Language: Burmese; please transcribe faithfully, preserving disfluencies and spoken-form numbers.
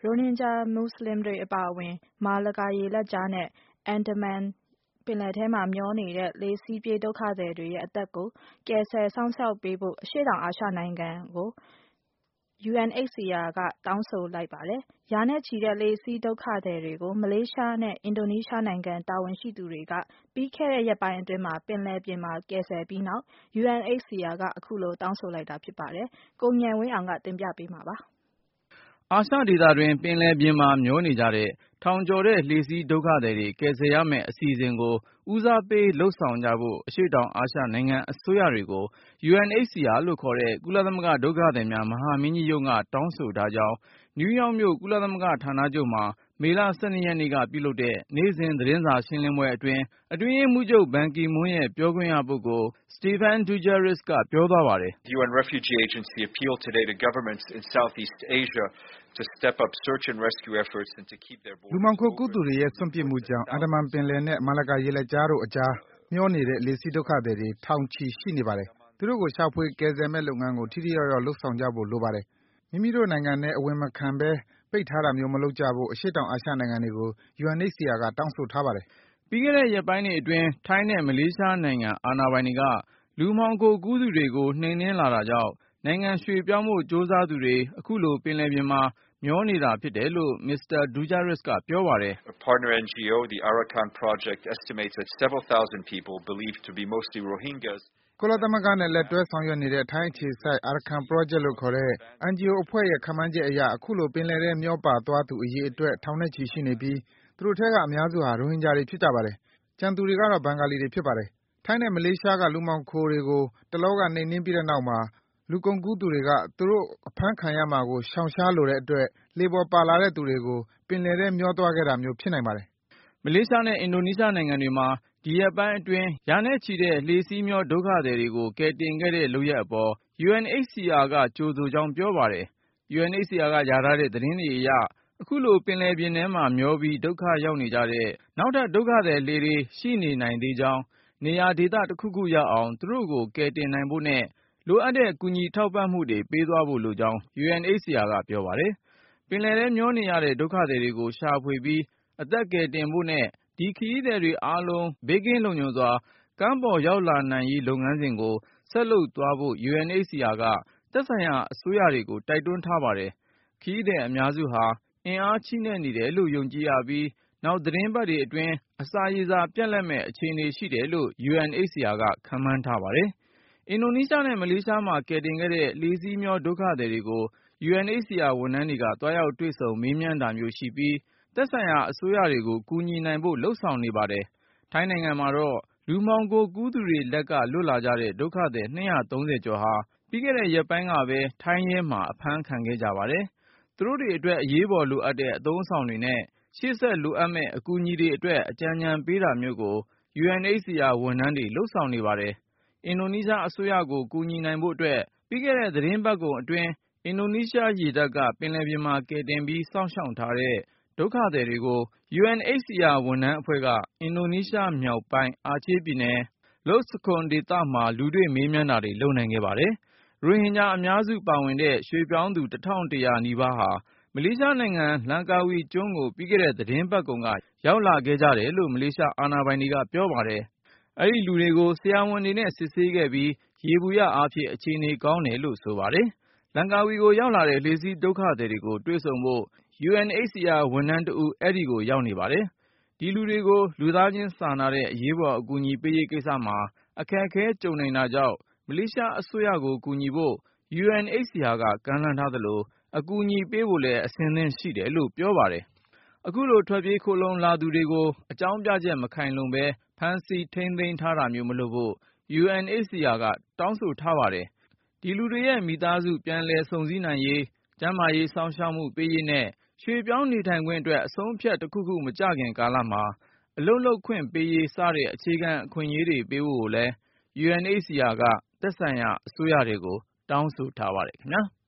ရိုဟင်ဂျာမွတ်စလင်တွေအပါအဝင်မာလကာရေလက်ကြားနဲ့အန်ဒမန်ပင်လယ်ထဲမှာမျောနေတဲ့လှေစီးပြေးဒုက္ခသည်တွေရဲ့အသက်ကိုကယ်ဆယ်စောင့်ရှောက်ပေးဖို့အရှေ့တောင်အာရှနိုင်ငံကို ယူအန်အိတ်စီအာကတောင်းဆိုလိုက်ပါတယ်။ရာနဲ့ချီတဲ့လှေစီးဒုက္ခသည်တွေကိုမလေးရှားနဲ့အင်ဒိုနီးရှားနိုင်ငံတာဝန်ရှိသူတွေကပြီးခဲ့တဲ့ရက်ပိုင်းအတွင်းမှာပင်လယ်ပြင်မှာကယ်ဆယ်ပြီးနောက် ယူအန်အိတ်စီအာကအခုလိုတောင်းဆိုလိုက်တာဖြစ်ပါတယ်။ကိုဉာဏ်ဝင်းအောင်ကတင်ပြပေးမှာပါ။အာရှဒေသတွင်းပင်လယ်ပြင်မှာမျောနေကြတဲ့ထောင်ကျော်တဲ့လှေစီးဒုက္ခသည်တွေကယ်ဆယ်ရမယ့်အစီအစဉ်ကိုဦးစားပေးလုပ်ဆောင်ကြဖို့အရှေ့တောင်အာရှနိုင်ငံအစိုးရတွေကို ယူအန်အိတ်စီအာလို့ခေါ်တဲ့ကုလသမဂ္ဂဒုက္ခသည်များမဟာမင်းကြီးရုံးကတောင်းဆိုထားကြောင်းနယူးယောက်မြို့ကုလသမဂ္ဂဌာနချုပ်မှာမေလ ၁၂ ရက်နေ့ကပြုလုပ်တဲ့နေ့စဉ်သတင်းစာရှင်းလင်းပွဲအတွင်းအတွင်းရေးမှူးချုပ်ဘန်ကီမွန်းရဲ့ပြောခွင့်ရပုဂ္ဂိုလ် Stéphane Dujarric ကပြောသွားပါတယ်။ The ယူအန် Refugee Agency appealed today to governments in Southeast Asia to step up search and rescue efforts and to keep their borders open. လူမှောင်ခိုကူးသူတွေရဲ့စွန့်ပစ်မှုကြောင့်အန်ဒမန်ပင်လယ်နဲ့မာလကာရေလက်ကြားတို့အကြားမျောနေတဲ့လှေစီးဒုက္ခသည်တွေထောင်ချီရှိနေပါတယ်။သူတို့ကိုရှာဖွေကယ်ဆယ်မယ့်လုပ်ငန်းကိုထိထိရောက်ရောက်လုပ်ဆောင်ကြဖို့လိုပါတယ်။မိမိတို့နိုင်ငံထဲအဝင်မခံဘဲပိတ်ထားတာမျိုးမလုပ်ကြဖို့အရှေ့တောင်အာရှနိုင်ငံတွေကို ယူအန်အိတ်စီအာကတောင်းဆိုထားပါတယ်။ပြီးခဲ့တဲ့ရက်ပိုင်းတွေအတွင်းထိုင်းနဲ့မလေးရှားနိုင်ငံအာဏာပိုင်တွေကလူမှောင်ခိုကူးသူတွေကိုနှိမ်နင်းလာတာကြောင့်နိုင်ငံရွှေ့ပြောင်းဖို့ကြိုးစားသူတွေအခုလိုပင်လယ်ပြင်မှာမျောနေတာဖြစ်တယ်လို့ မစ္စတာ Dujarric ကပြောပါတယ်။ A partner အန် ဂျီ အို the Arakan Project estimates that several thousand people believed to be mostly Rohingyas ကုလသမဂ္ဂနဲ့လက်တွဲဆောင်ရွက်နေတဲ့ထိုင်းအခြေစိုက် Arakan Project လို့ခေါ်တဲ့ အန် ဂျီ အို အဖွဲ့ရဲ့ခန့်မှန်းချက်အရအခုလိုပင်လယ်ထဲမျောပါသွားသူအရေအတွက်ထောင်နဲ့ချီရှိနေပြီးသူတို့ထဲကအများစုဟာရိုဟင်ဂျာတွေဖြစ်ကြပါတယ်။ကျန်သူတွေကတော့ဘင်္ဂါလီတွေဖြစ်ပါတယ်။ထိုင်းနဲ့မလေးရှားကလူမှောင်ခိုတွေကိုတလောကနှိမ်နင်းပြီးတဲ့နောက်မှာလူကုန်ကူးသူတွေကသူတို့အဖမ်းခံရမှာကိုရှောင်ရှားလိုတဲ့အတွက်လှေပေါ်ပါလာတဲ့သူတွေကိုပင်လယ်ထဲမျောသွားခဲ့တာမျိုးဖြစ်နိုင်ပါတယ်။မလေးရှားနဲ့အင်ဒိုနီးရှားနိုင်ငံတွေမှာဒီရက်ပိုင်းအတွင်းရာနဲ့ချီတဲ့လှေစီးမျောဒုက္ခသည်တွေကိုကယ်တင်ခဲ့တဲ့လုပ်ရပ်အပေါ် ယူအန်အိတ်စီအာကကြိုဆိုကြောင်းပြောပါတယ်။ ယူအန်အိတ်စီအာကရထားတဲ့သတင်းတွေအရအခုလိုပင်လယ်ပြင်ထဲမှာမျောပြီးဒုက္ခရောက်နေကြတဲ့နောက်ထပ်ဒုက္ခသည်လှေတွေရှိနေနိုင်သေးကြောင်းနေရာဒေသတစ်ခုခုရောက်အောင်သူတို့ကိုကယ်တင်နိုင်ဖို့နဲ့လိုအပ်တဲ့ကူညီထောက်ပံ့မှုတွေပေးသွားဖို့လိုကြောင်း ယူအန်အိတ်စီအာကပြောပါတယ်။ပင်လယ်ထဲမျောနေရတဲ့ဒုက္ခသည်တွေကိုရှာဖွေပြီးအသက်ကယ်တင်ဖို့နဲ့ဒီခရီးသည်တွေအားလုံးဘေးကင်းလုံခြုံစွာကမ်းပေါ်ရောက်လာနိုင်ရေးလုပ်ငန်းစဉ်ကိုဆက်လုပ်သွားဖို့ ယူအန်အိတ်စီအာကသက်ဆိုင်ရာအစိုးရတွေကိုတိုက်တွန်းထားပါတယ်။ခရီးသည်အများစုဟာအင်အားချိနဲ့နေတယ်လို့ယုံကြည်ရပြီးနောက်သီတင်းပတ်တွေအတွင်းအစာရေစာပြတ်လတ်မယ့်အခြေအနေရှိတယ်လို့ ယူအန်အိတ်စီအာကခန့်မှန်းထားပါတယ်။အင်ဒိုနီးရှားနဲ့မလေးရှားမှာကယ်တင်ခဲ့တဲ့လှေစီးမျောဒုက္ခသည်တွေကို ယူအန်အိတ်စီအာဝန်ထမ်းတွေကသွားရောက်တွေ့ဆုံမေးမြန်းတာမျိုးရှိပြီးသက်ဆိုင်ရာအစိုးရတွေကိုကူညီနိုင်ဖို့လုပ်ဆောင်နေပါတယ်။ထိုင်းနိုင်ငံမှာတော့လူမှောင်ခိုကူးသူတွေလက်ကလွတ်လာကြတဲ့ဒုက္ခသည်နှစ်ရာသုံးဆယ်ကျော်ဟာပြီးခဲ့တဲ့ရက်ပိုင်းကပဲထိုင်းရဲမှာအဖမ်းခံခဲ့ကြပါတယ်။သူတို့တွေအတွက်အရေးပေါ်လိုအပ်တဲ့အသုံးအဆောင်တွေနဲ့ရှေ့ဆက်လိုအပ်မယ့်အကူအညီတွေအတွက်အကြံဉာဏ်ပေးတာမျိုးကို ယူအန်အိတ်စီအာဝန်ထမ်းတွေလုပ်ဆောင်နေပါတယ်။အင်ဒိုနီးရှားအစိုးရကိုကူညီနိုင်ဖို့အတွက်ပြီးခဲ့တဲ့သီတင်းပတ်ကုန်အတွင်းအင်ဒိုနီးရှားရေတပ်ကပင်လယ်ပြင်မှာကယ်တင်ပြီးစောင့်ရှောက်ထားတဲ့ဒုက္ခသည်တွေကို ယူအန်အိတ်စီအာဝန်ထမ်းအဖွဲ့ကအင်ဒိုနီးရှားမြောက်ပိုင်းအာချေးပြည်နယ် Lose Khon ဒေသမှာလူတွေ့မေးမြန်းတာတွေလုပ်နိုင်ခဲ့ပါတယ်။ရိုဟင်ဂျာအများစုပါဝင်တဲ့ရွှေ့ပြောင်းသူ တစ်ထောင်တစ်ရာနီးပါးဟာမလေးရှားနိုင်ငံလန်ကာဝီကျွန်းကိုပြီးခဲ့တဲ့သီတင်းပတ်ကုန်ကရောက်လာခဲ့ကြတယ်လို့မလေးရှားအာဏာပိုင်တွေကပြောပါတယ်။အဲဒီလူတွေကိုဆရာဝန်တွေနဲ့စစ်ဆေးခဲ့ပြီးယေဘုယျအားဖြင့်အခြေအနေကောင်းတယ်လို့ဆိုပါတယ်။လန်ကာဝီကိုရောက်လာတဲ့လှေစီးဒုက္ခသည်တွေကိုတွေ့ဆုံဖို့ ယူအန်အိတ်စီအာဝန်ထမ်းတဦးအဲဒီကိုရောက်နေပါတယ်။ဒီလူတွေကိုလူသားချင်းစာနာတဲ့အရေးပေါ်အကူအညီပေးရေးကိစ္စမှာအခက်အခဲကြုံနိုင်တာကြောင့်မလေးရှားအစိုးရကိုကူညီဖို့ ယူအန်အိတ်စီအာကကမ်းလှမ်းထားသလိုအကူအညီပေးဖို့လည်းအဆင်သင့်ရှိတယ်လို့ပြောပါတယ်။အခုလိုထွက်ပြေးခိုလှုံလာသူတွေကိုအကြောင်းပြချက်မခိုင်လုံပဲဖမ်းဆီးထိန်းသိမ်းထားတာမျိုးမလုပ်ဖို့ ယူအန်အိတ်စီအာကတောင်းဆိုထားပါတယ်။ဒီလူတွေရဲ့မိသားစုပြန်လည်စုံစည်းနိုင်ရေးကျန်းမာရေးစောင့်ရှောက်မှုပေးရေးနဲ့ရွှေ့ပြောင်းနေထိုင်ခွင့်အတွက်အဆုံးအဖြတ်တစ်ခုခုမကျခင်ကာလမှာအလုပ်လုပ်ခွင့်ပေးရေးစတဲ့အခြေခံအခွင့်အရေးတွေပေးဖို့လည်း ယူအန်အိတ်စီအာကသက်ဆိုင်ရာအစိုးရတွေကိုတောင်းဆိုထားပါတယ်ခင်ဗျာ။